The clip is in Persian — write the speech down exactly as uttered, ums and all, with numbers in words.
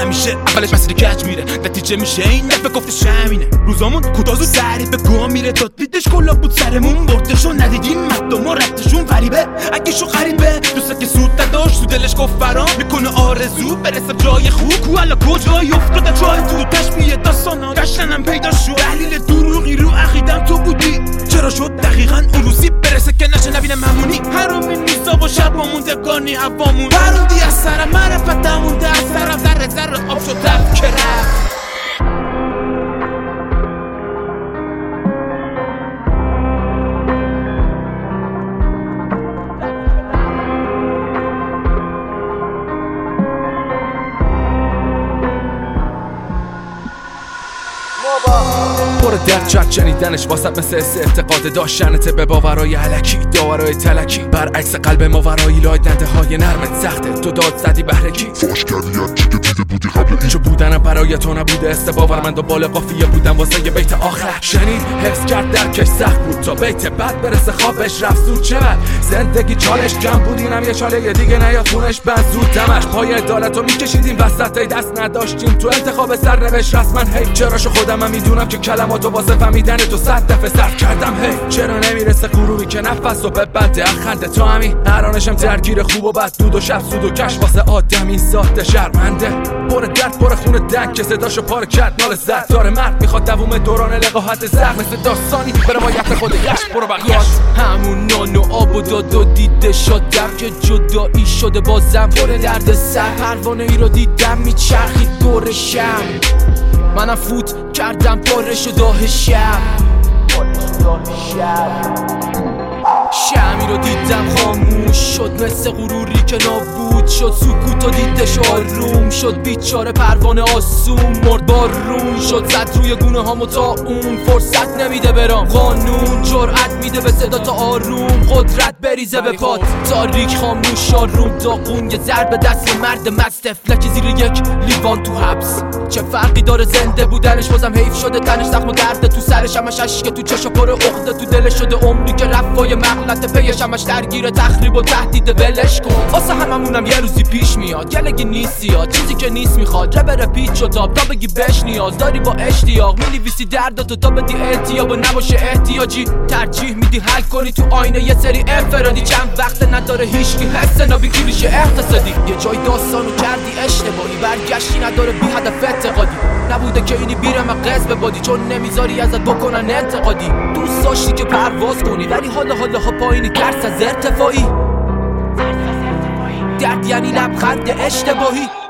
همیشه اولش مسیر کج میره، نتیجه میشه این نفه گفته شمینه. روزامون کوتاه زود سری به گوه میره، تا دیدش کلا بود سرمون بردشون ندیدیم مردم و ردشون غریبه. اگه شو غریبه دوسته که سود نداشت تو دلش گفت فرام میکنه آرزو برسه جای خوب. کو حالا کجایی افتاده جای تو تشبیه داستانا گشتنم پیدا شد. دلیل دروغی رو عقیدم تو بودی، چرا شد دقیقاً اون روزی برسه که نشه نبینه ممونی. هر این نیستا با شب موندگانی هوامون پروندی از سرم معرفتم مونده از سرم ذره ذره آب شد رفت که رفت. پر درد چرد شنیدنش واسط مثل حس اعتقاد داشتنت به باورای علکی، داورای تلکی. برعکس قلب ماورایی لایدنده های نرمت سخته، تو داد زدی بهرکی فاش کردی هرچی که دیده بودی قبل این. چه بودنم برای تو نبوده است باورمند و بال قافیه بودم واسه یه بیت آخر. شنید حفظ کرد درکش سخت بود تا بیت بعد برسه خوابش رفت زود. چقدر زندگی چالش کم بود، اینم یه چاله دیگه نیاد خونش بند زود دمش. پای عدالتو میکشیدیم وسط ای دست نداشتیم تو انتخاب سرنوشت رسما. هی چراشو خودم هم میدونم که کلماتو واسه فهمیدن تو صد دفعه سرد کردم. هی چرا نمیرسه غروبی که نفس و ببنده خنده تو همین هرانشم درگیر خوب و بد دود و شب سود و کش واسه آدمی ذات شرمنده. پر درد پر خون دنگ که صداشو پاره کرد نال زد. داره مرد میخواد دووم دوران لقاحت زخم مثل داستانی به روایت خود گشت برو بقیش. همون نان و آب و داد و دیده شدم که جدایی شده بازم پر درد سر. پروانه ای رو دیدم میچرخید دورشم، منم فوت کردم پارش و داهشم. شمی رو دیدم خاموش شد مثل غروری که نابود شد. سکوت و دیدش آروم شد، بیچاره پروانه آسون مرد بارون شد. زد روی گونه هامو تا اون فرصت نمیده برام. قانون جرأت میده به صدا تا آروم قدرت بریزه به پات. تاریک خاموش آروم داغون یه ضربه دست مرد مست فلک زیر یک لیوان تو حبس. چه فرقی داره زنده بودنش بازم حیف شده تنش زخم و درد تو سرش همش اشکه تو چشا پر عقده تو دلش شده عمری که رفای مغلط پیش همش درگیر تخریب و تهدید ولش کن. واسه هممونم یه روزی پیش میاد گلگی نیست زیاد چیزی که نیست میخواد ربر پیچ و تاب تا بگی بهش نیاز داری با اشتیاق مینویسی درداتو تا بدی احتیاج و نباشه احتیاجی. ترجیح میدی حل کنی تو آینه یه سری انفرادی. چند وقت نداره هیچکی حس نابی گیریش اقتصادی. یه جای داستانو کردی اشتباهی برگشتی نداره بی هدف اعتقادی. نبوده که اینی بیرم قصد به بادی چون نمیذاری ازت بکنن انتقادی. دوست داشتی که پرواز کنی ولی حالا حالا ها پایینی ترس از ارتفاعی. درد یعنی لبخند اشتباهی.